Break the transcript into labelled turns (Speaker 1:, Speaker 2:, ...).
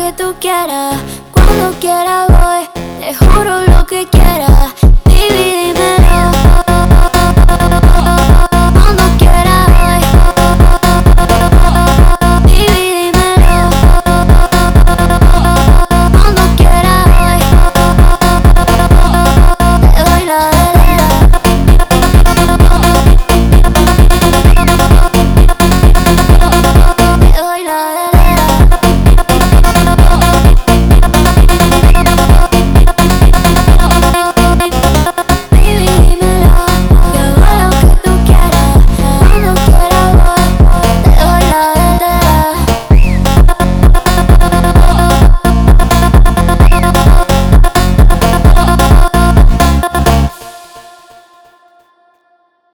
Speaker 1: que tú quieras. Cuando quieras voy, te juro lo que quieras.